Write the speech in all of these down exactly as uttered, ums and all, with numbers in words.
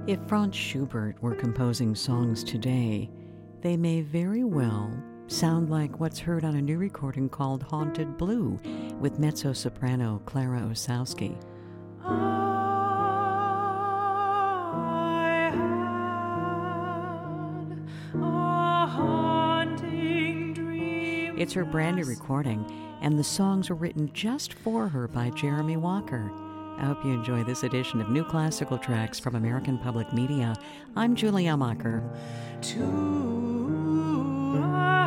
If Franz Schubert were composing songs today, they may very well sound like what's heard on a new recording called Haunted Blue with mezzo-soprano Clara Osowski. I had a haunting dream. It's her brand new recording, and the songs were written just for her by Jeremy Walker. I hope you enjoy this edition of New Classical Tracks from American Public Media. I'm Julie Amacher. To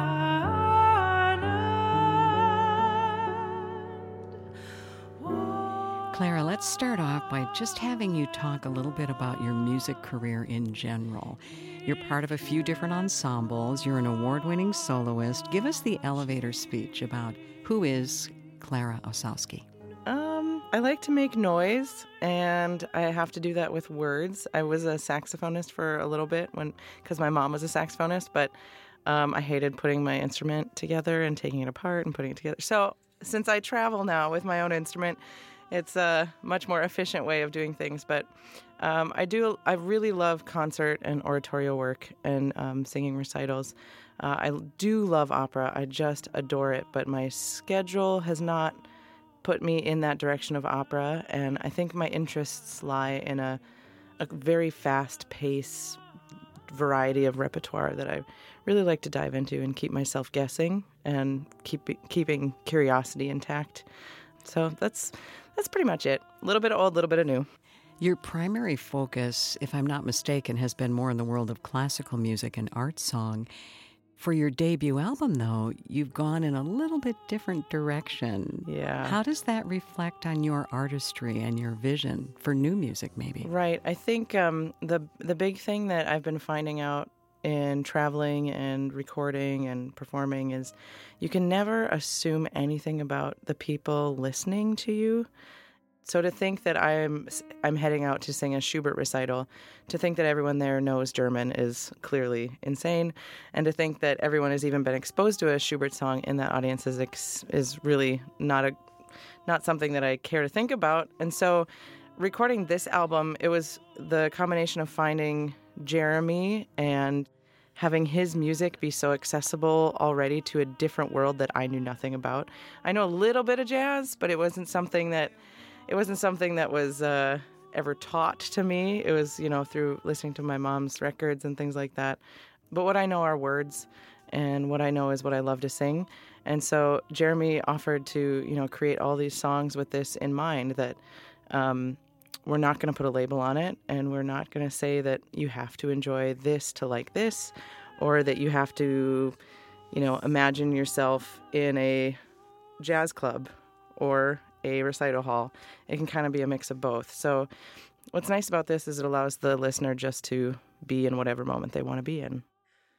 Clara, let's start off by just having you talk a little bit about your music career in general. You're part of a few different ensembles. You're an award-winning soloist. Give us the elevator speech about who is Clara Osowski. Um, I like to make noise, and I have to do that with words. I was a saxophonist for a little bit when, because my mom was a saxophonist, but um, I hated putting my instrument together and taking it apart and putting it together. So since I travel now with my own instrument, it's a much more efficient way of doing things. But um, I do, I really love concert and oratorio work and um, singing recitals. Uh, I do love opera. I just adore it. But my schedule has not put me in that direction of opera, and I think my interests lie in a, a very fast-paced variety of repertoire that I really like to dive into and keep myself guessing and keep keeping curiosity intact. So that's that's pretty much it. A little bit of old, a little bit of new. Your primary focus, if I'm not mistaken, has been more in the world of classical music and art song. For your debut album, though, you've gone in a little bit different direction. Yeah. How does that reflect on your artistry and your vision for new music, maybe? Right. I think um, the the big thing that I've been finding out in traveling and recording and performing is you can never assume anything about the people listening to you. So to think that I'm I'm heading out to sing a Schubert recital, to think that everyone there knows German is clearly insane, and to think that everyone has even been exposed to a Schubert song in that audience is ex- is really not a not something that I care to think about. And so, recording this album, it was the combination of finding Jeremy and having his music be so accessible already to a different world that I knew nothing about. I know a little bit of jazz, but it wasn't something that It wasn't something that was uh, ever taught to me. It was, you know, through listening to my mom's records and things like that. But what I know are words, and what I know is what I love to sing. And so Jeremy offered to, you know, create all these songs with this in mind, that um, we're not going to put a label on it, and we're not going to say that you have to enjoy this to like this, or that you have to, you know, imagine yourself in a jazz club or a recital hall. It can kind of be a mix of both. So what's nice about this is it allows the listener just to be in whatever moment they want to be in.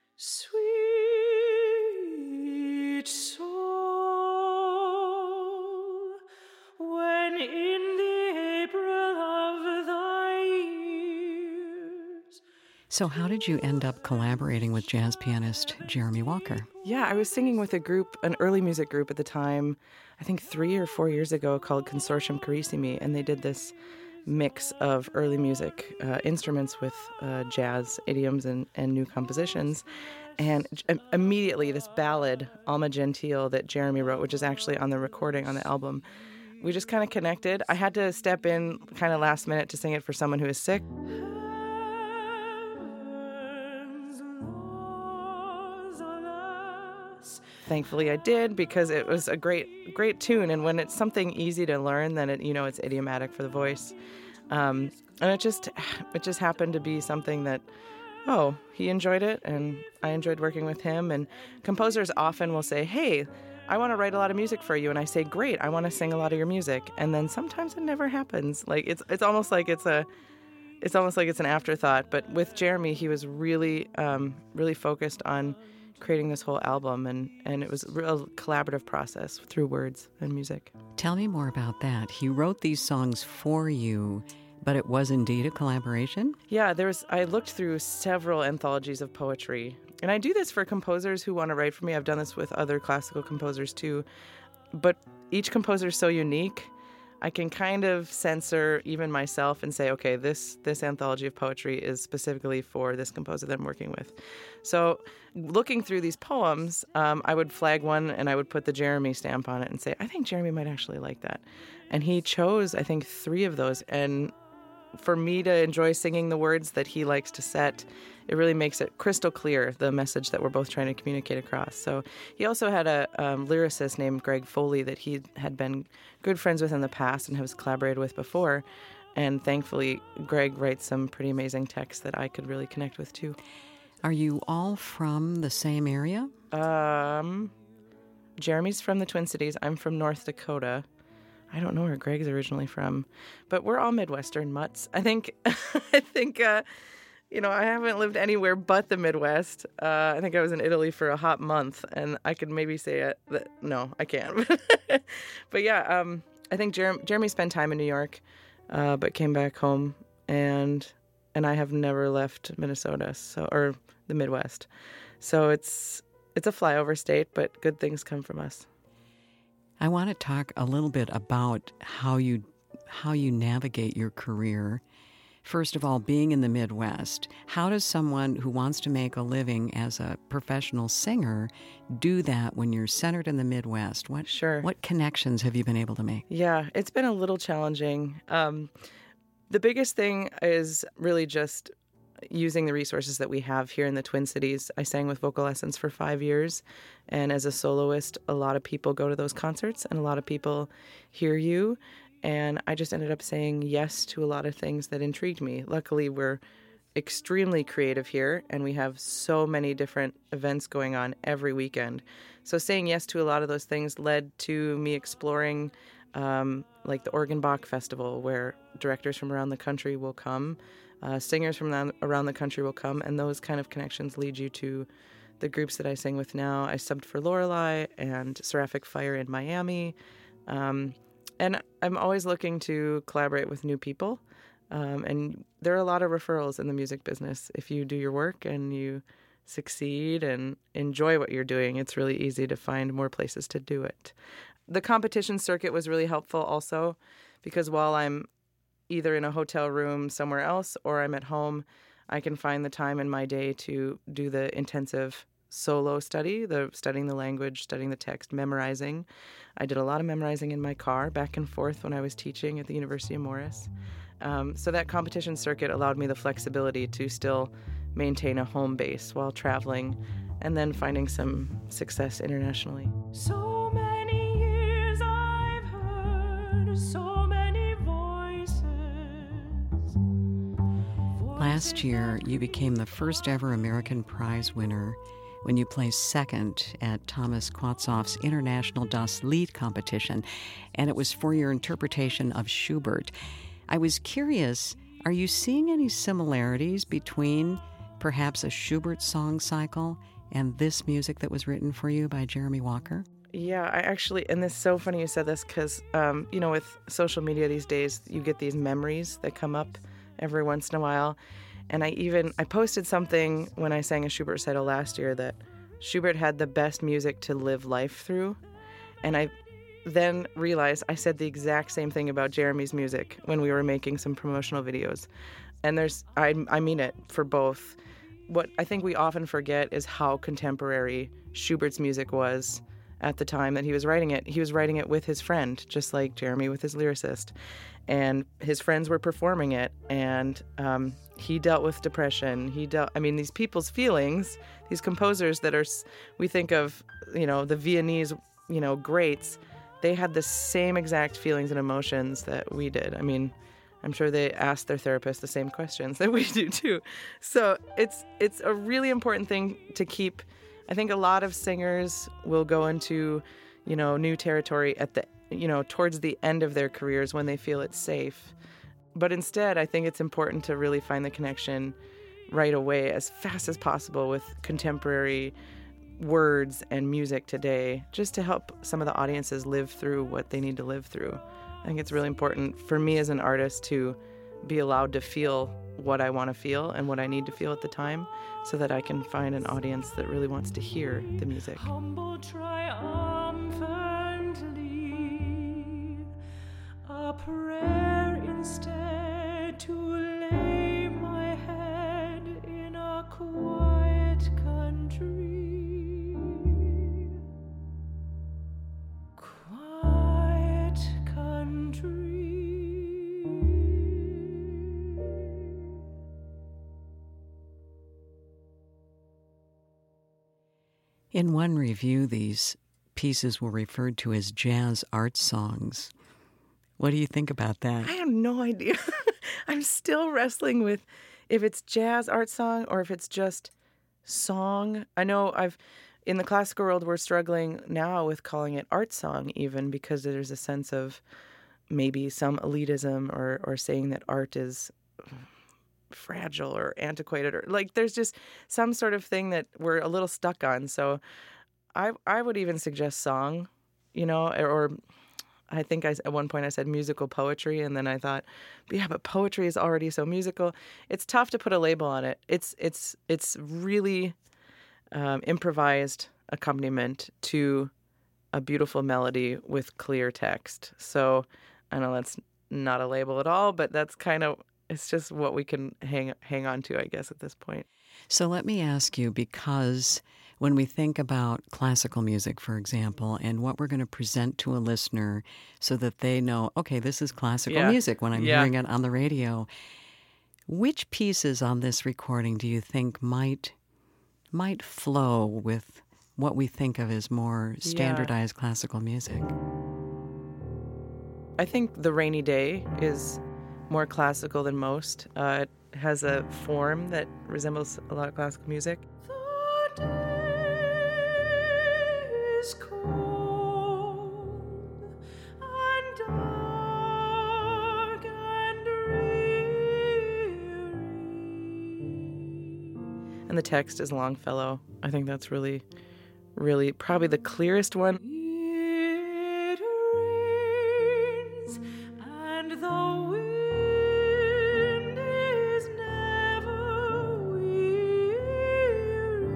Sweet soul, when in the April of thy years. So how did you end up collaborating with jazz pianist Jeremy Walker? Yeah, I was singing with a group, an early music group at the time, I think three or four years ago, called Consortium Carissimi, and they did this mix of early music uh, instruments with uh, jazz idioms and, and new compositions. And j- immediately this ballad, Alma Gentile, that Jeremy wrote, which is actually on the recording on the album, we just kind of connected. I had to step in kind of last minute to sing it for someone who is sick. Thankfully I did, because it was a great, great tune. And when it's something easy to learn, then it, you know, it's idiomatic for the voice. Um, and it just, it just happened to be something that, oh, he enjoyed it, and I enjoyed working with him. And composers often will say, hey, I want to write a lot of music for you. And I say, great, I want to sing a lot of your music. And then sometimes it never happens. Like it's, it's almost like it's a, it's almost like it's an afterthought. But with Jeremy, he was really, um, really focused on creating this whole album, and, and it was a real collaborative process through words and music. Tell me more about that. He wrote these songs for you, but it was indeed a collaboration? Yeah, there was. I looked through several anthologies of poetry, and I do this for composers who want to write for me. I've done this with other classical composers too, but each composer is so unique. I can kind of censor even myself and say, okay, this this anthology of poetry is specifically for this composer that I'm working with. So looking through these poems, um, I would flag one and I would put the Jeremy stamp on it and say, I think Jeremy might actually like that. And he chose, I think, three of those. And for me to enjoy singing the words that he likes to set, it really makes it crystal clear, the message that we're both trying to communicate across. So he also had a um, lyricist named Greg Foley that he had been good friends with in the past and has collaborated with before. And thankfully, Greg writes some pretty amazing texts that I could really connect with, too. Are you all from the same area? Um, Jeremy's from the Twin Cities. I'm from North Dakota. I don't know where Greg's originally from, but we're all Midwestern mutts. I think, I think, uh, you know, I haven't lived anywhere but the Midwest. Uh, I think I was in Italy for a hot month, and I could maybe say it. That, no, I can't. But yeah, um, I think Jer- Jeremy spent time in New York, uh, but came back home, and and I have never left Minnesota, so or the Midwest. So it's it's a flyover state, but good things come from us. I want to talk a little bit about how you how you navigate your career. First of all, being in the Midwest, how does someone who wants to make a living as a professional singer do that when you're centered in the Midwest? What Sure. What connections have you been able to make? Yeah, it's been a little challenging. Um, the biggest thing is really just using the resources that we have here in the Twin Cities. I sang with Vocal Essence for five years, and as a soloist, a lot of people go to those concerts, and a lot of people hear you, and I just ended up saying yes to a lot of things that intrigued me. Luckily, we're extremely creative here, and we have so many different events going on every weekend. So saying yes to a lot of those things led to me exploring um, like the Oregon Bach Festival, where directors from around the country will come. Uh, singers from around the country will come, and those kind of connections lead you to the groups that I sing with now. I subbed for Lorelei and Seraphic Fire in Miami, um, and I'm always looking to collaborate with new people, um, and there are a lot of referrals in the music business. If you do your work and you succeed and enjoy what you're doing, it's really easy to find more places to do it. The competition circuit was really helpful also, because while I'm either in a hotel room somewhere else or I'm at home, I can find the time in my day to do the intensive solo study, the studying the language, studying the text, memorizing. I did a lot of memorizing in my car back and forth when I was teaching at the University of Morris. Um, so that competition circuit allowed me the flexibility to still maintain a home base while traveling and then finding some success internationally. So many years I've heard, so many voices. Last year, you became the first ever American Prize winner when you placed second at Thomas Quatzoff's International Das Lied competition, and it was for your interpretation of Schubert. I was curious, are you seeing any similarities between perhaps a Schubert song cycle and this music that was written for you by Jeremy Walker? Yeah, I actually, and it's so funny you said this because, um, you know, with social media these days, you get these memories that come up every once in a while. And I even, I posted something when I sang a Schubert recital last year that Schubert had the best music to live life through. And I then realized I said the exact same thing about Jeremy's music when we were making some promotional videos. And there's, I, I mean it for both. What I think we often forget is how contemporary Schubert's music was at the time that he was writing it. He was writing it with his friend, just like Jeremy with his lyricist. And his friends were performing it, and um, he dealt with depression. He dealt, I mean, these people's feelings, these composers that are, we think of, you know, the Viennese, you know, greats, they had the same exact feelings and emotions that we did. I mean, I'm sure they asked their therapist the same questions that we do too. So it's it's a really important thing to keep. I think a lot of singers will go into, you know, new territory at the, you know, towards the end of their careers when they feel it's safe. But instead, I think it's important to really find the connection right away, as fast as possible, with contemporary words and music today, just to help some of the audiences live through what they need to live through. I think it's really important for me as an artist to be allowed to feel what I want to feel and what I need to feel at the time, so that I can find an audience that really wants to hear the music. Humble triumphantly, a In one review, these pieces were referred to as jazz art songs. What do you think about that? I have no idea. I'm still wrestling with if it's jazz art song or if it's just song. I know I've in the classical world we're struggling now with calling it art song even because there's a sense of maybe some elitism or or saying that art is fragile or antiquated or like there's just some sort of thing that we're a little stuck on. So I I would even suggest song, you know, or, or I think I, at one point I said musical poetry, and then I thought, yeah, but poetry is already so musical. It's tough to put a label on it. It's it's it's really um, improvised accompaniment to a beautiful melody with clear text. So I know that's not a label at all, but that's kind of it's just what we can hang hang on to, I guess, at this point. So let me ask you, because when we think about classical music, for example, and what we're going to present to a listener so that they know, okay, this is classical Yeah. music when I'm Yeah. hearing it on the radio, which pieces on this recording do you think might might flow with what we think of as more standardized classical music? I think The Rainy Day is more classical than most. Uh, it has a form that resembles a lot of classical music. The day is cold and dark and dreary. And the text is Longfellow. I think that's really, really probably the clearest one. It rains and the wind is never weary.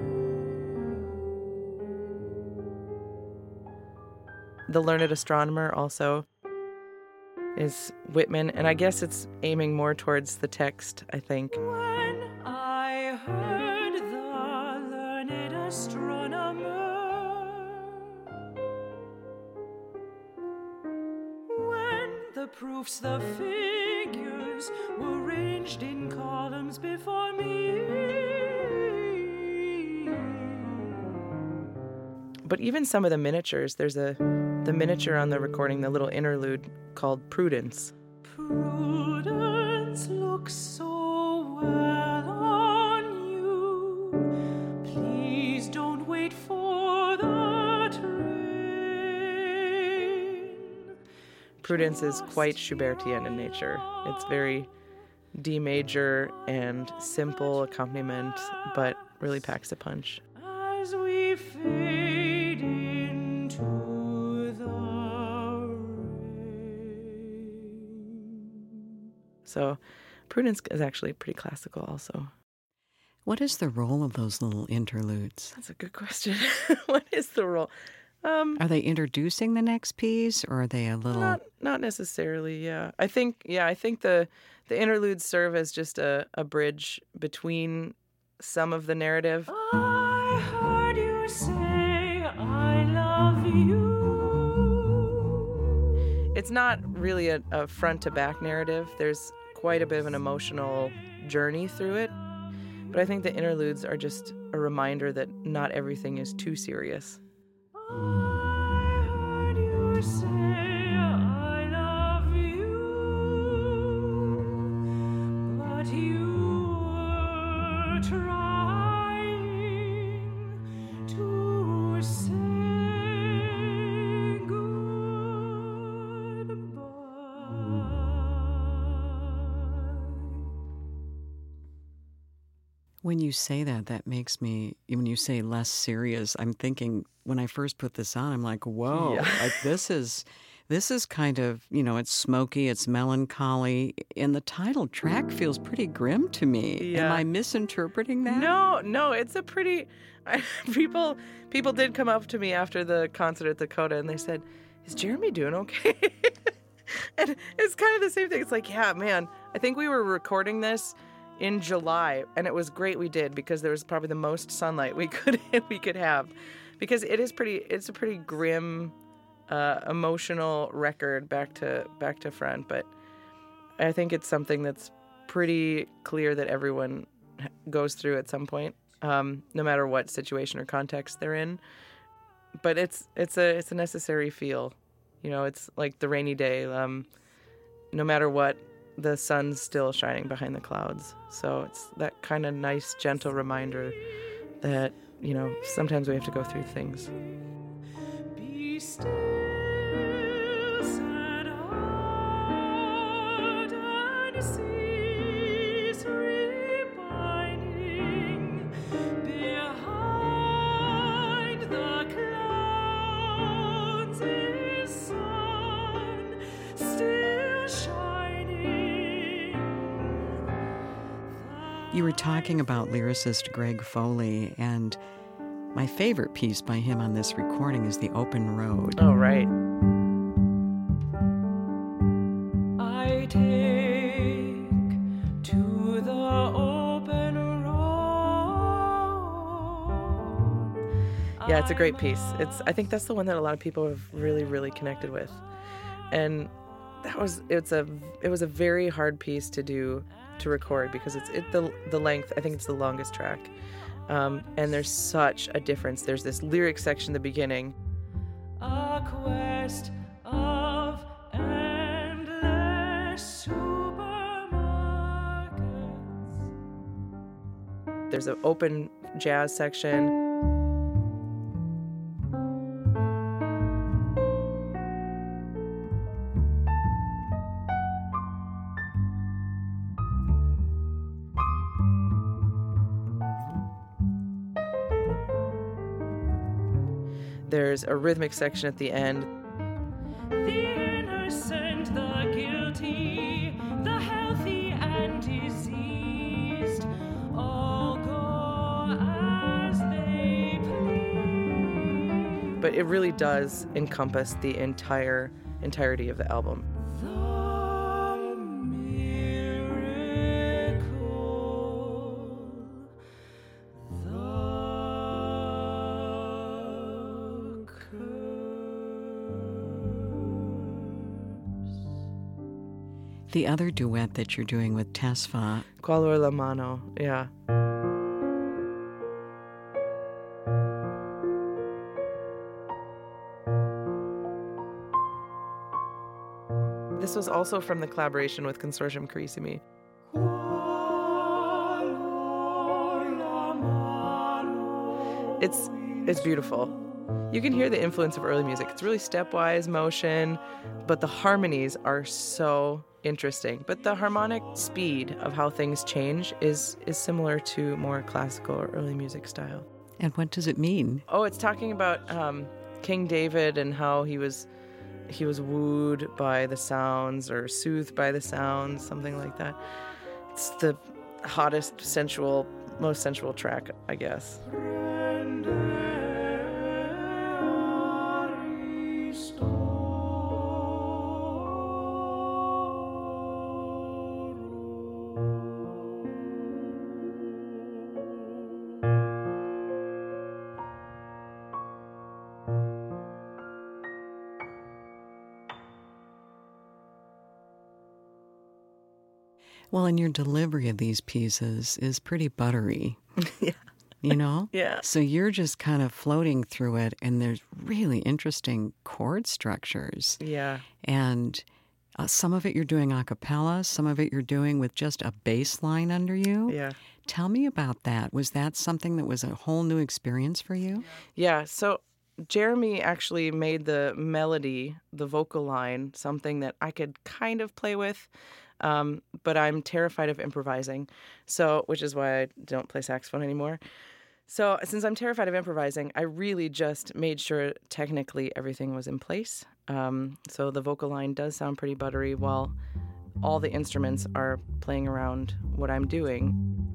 The Learned Astronomer also is Whitman, and I guess it's aiming more towards the text, I think. When I heard the learned astronomer, when the proofs, the figures were ranged in columns before me. But even some of the miniatures, there's a the miniature on the recording, the little interlude called Prudence. Prudence looks so well on you. Please don't wait for the train. Prudence is quite Schubertian in nature. It's very D major and simple accompaniment, but really packs a punch. As we fade into the rain. So Prudence is actually pretty classical also. What is the role of those little interludes? That's a good question. What is the role? Um, Are they introducing the next piece, or are they a little... not not necessarily, yeah. I think yeah, I think the the interludes serve as just a, a bridge between some of the narrative. I heard you say I love you. It's not really a, a front to back narrative. There's quite a bit of an emotional journey through it. But I think the interludes are just a reminder that not everything is too serious. I heard you say I love you, but you were trying to say goodbye. When you say that, that makes me, when you say less serious, I'm thinking, when I first put this on, I'm like, whoa, Yeah. like this is, this is kind of, you know, it's smoky, it's melancholy, and the title track feels pretty grim to me. Yeah. Am I misinterpreting that? No, no, it's a pretty. I, people, people did come up to me after the concert at Dakota, and they said, "Is Jeremy doing okay?" And it's kind of the same thing. It's like, yeah, man, I think we were recording this in July, and it was great we did because there was probably the most sunlight we could we could have, because it is pretty. It's a pretty grim, uh, emotional record back to back to front, but I think it's something that's pretty clear that everyone goes through at some point. um, no matter what situation or context they're in. But it's it's a it's a necessary feel. You know, it's like the rainy day. Um, no matter what, the sun's still shining behind the clouds. So it's that kind of nice, gentle reminder that, you know, sometimes we have to go through things. Be still, sad heart, and cease repining. Behind the clouds is sun still shining. You were talking about lyricist Greg Foley, and my favorite piece by him on this recording is The Open Road. Oh, right. I take to the open road. Yeah, it's a great piece. It's I think that's the one that a lot of people have really, really connected with. And that was it's a it was a very hard piece to do to record because it's it the the length. I think it's the longest track. Um, and there's such a difference. There's this lyric section at the beginning. A quest of endless supermarkets. There's an open jazz section. There's a rhythmic section at the end. The innocent, the guilty, the healthy and diseased, all go as they please. But it really does encompass the entire entirety of the album. The miracle, the The other duet that you're doing with Tesfa, Qualor la mano, yeah. This was also from the collaboration with Consortium Carissimi. It's it's beautiful. You can hear the influence of early music. It's really stepwise motion, but the harmonies are so interesting. But the harmonic speed of how things change is is similar to more classical or early music style. and what does it mean? Oh, it's talking about um, King David and how he was he was wooed by the sounds or soothed by the sounds, something like that. It's the hottest, sensual, most sensual track, I guess. Well, and your delivery of these pieces is pretty buttery. Yeah. You know? Yeah. So you're just kind of floating through it, and there's really interesting chord structures. Yeah. And uh, some of it you're doing a cappella, some of it you're doing with just a bass line under you. Yeah. Tell me about that. Was that something that was a whole new experience for you? Yeah. So Jeremy actually made the melody, the vocal line, something that I could kind of play with. Um, but I'm terrified of improvising, so which is why I don't play saxophone anymore. So since I'm terrified of improvising, I really just made sure technically everything was in place. Um, so the vocal line does sound pretty buttery while all the instruments are playing around what I'm doing.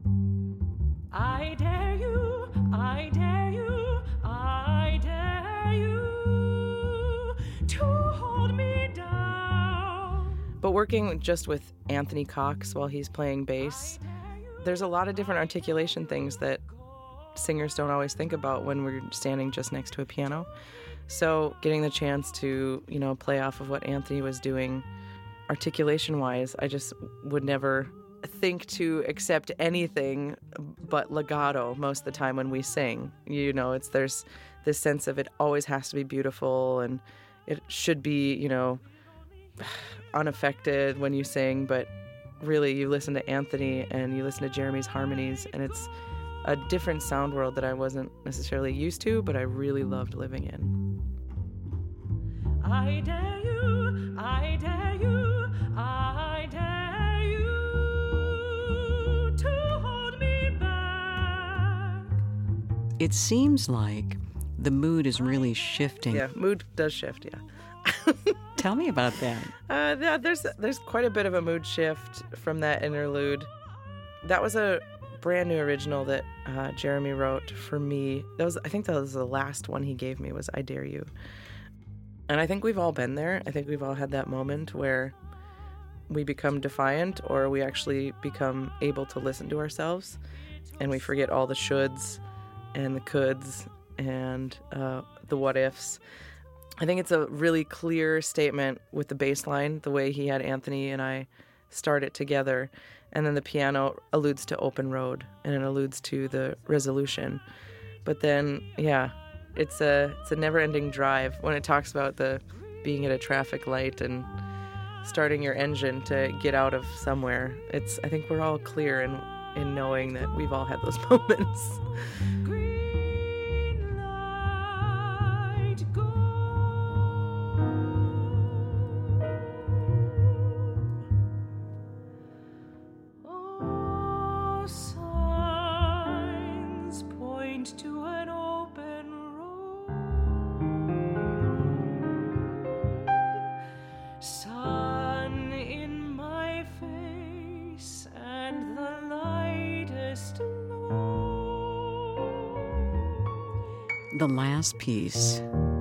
I dare you, I dare you, I dare you to hold me down. But working just with Anthony Cox while he's playing bass, there's a lot of different articulation things that singers don't always think about when we're standing just next to a piano. So getting the chance to, you know, play off of what Anthony was doing articulation-wise, I just would never think to accept anything but legato most of the time when we sing. You know, it's there's this sense of it always has to be beautiful and it should be, you know, unaffected when you sing, but really you listen to Anthony and you listen to Jeremy's harmonies and it's a different sound world that I wasn't necessarily used to, but I really loved living in. I dare you, I dare you, I dare you to hold me back. It seems like the mood is really shifting. Yeah, mood does shift, yeah. Tell me about that. Uh, yeah, there's there's quite a bit of a mood shift from that interlude. That was a brand new original that uh, Jeremy wrote for me. That was, I think that was the last one he gave me, was I Dare You. And I think we've all been there. I think we've all had that moment where we become defiant or we actually become able to listen to ourselves and we forget all the shoulds and the coulds and uh, the what ifs. I think it's a really clear statement with the bass line, the way he had Anthony and I start it together. And then the piano alludes to Open Road and it alludes to the resolution. But then, yeah, it's a it's a never-ending drive when it talks about the being at a traffic light and starting your engine to get out of somewhere. It's I think we're all clear in, in knowing that we've all had those moments. Green light, go. Oh, signs point to an open road. Sun in my face and the lightest load. The last piece,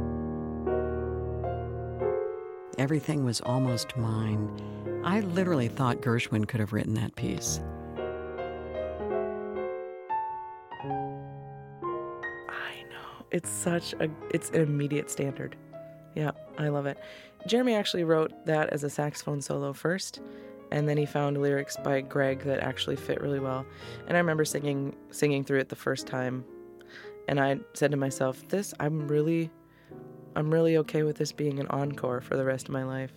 Everything Was Almost Mine. I literally thought Gershwin could have written that piece. I know. It's such a, it's an immediate standard. Yeah, I love it. Jeremy actually wrote that as a saxophone solo first, and then he found lyrics by Greg that actually fit really well. And I remember singing singing through it the first time, and I said to myself, this, I'm really, I'm really okay with this being an encore for the rest of my life.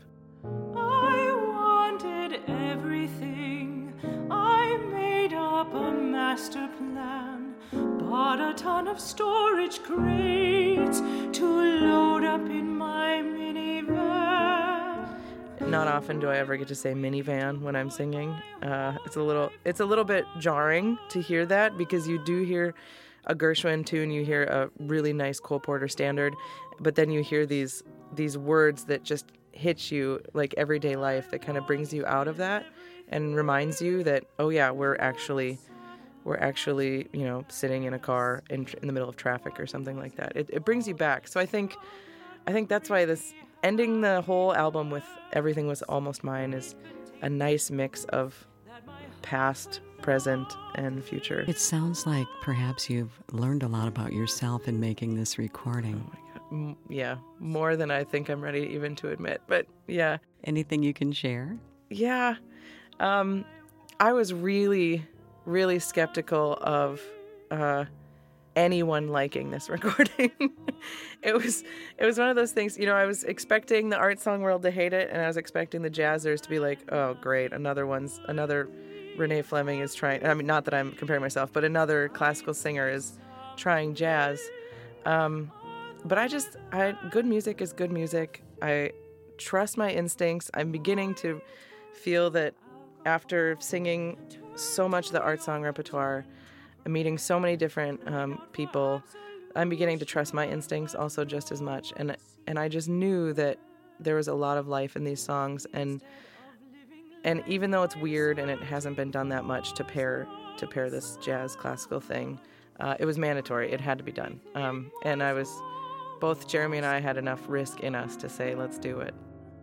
I wanted everything. I made up a master plan. Bought a ton of storage crates to load up in my minivan. Not often do I ever get to say minivan when I'm singing. Uh, it's a little, it's a little bit jarring to hear that because you do hear a Gershwin tune, you hear a really nice Cole Porter standard, but then you hear these these words that just hit you like everyday life that kind of brings you out of that and reminds you that, oh yeah, we're actually we're actually, you know, sitting in a car in, in the middle of traffic or something like that. It, it brings you back. So I think I think that's why this ending the whole album with Everything Was Almost Mine is a nice mix of past, present, and future. It sounds like perhaps you've learned a lot about yourself in making this recording. Oh my God. M- yeah, more than I think I'm ready even to admit. But yeah. Anything you can share? Yeah. Um, I was really, really skeptical of uh, anyone liking this recording. it was it was one of those things, you know, I was expecting the art song world to hate it, and I was expecting the jazzers to be like, oh, great, another one's, another Renee Fleming is trying, I mean, not that I'm comparing myself, but another classical singer is trying jazz. Um, but I just, I good music is good music. I trust my instincts. I'm beginning to feel that after singing so much of the art song repertoire, and meeting so many different um, people, I'm beginning to trust my instincts also just as much. And and I just knew that there was a lot of life in these songs, and and even though it's weird and it hasn't been done that much to pair to pair this jazz classical thing, uh, it was mandatory. It had to be done. Um, and I was, both Jeremy and I had enough risk in us to say, let's do it.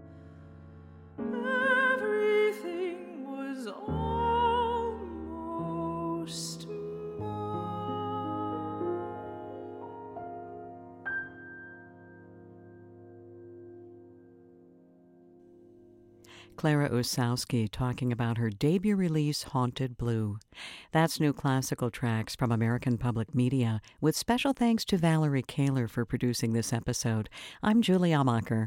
Everything was almost Clara Osowski talking about her debut release, Haunted Blue. That's New Classical Tracks from American Public Media, with special thanks to Valerie Kaler for producing this episode. I'm Julie Amacher.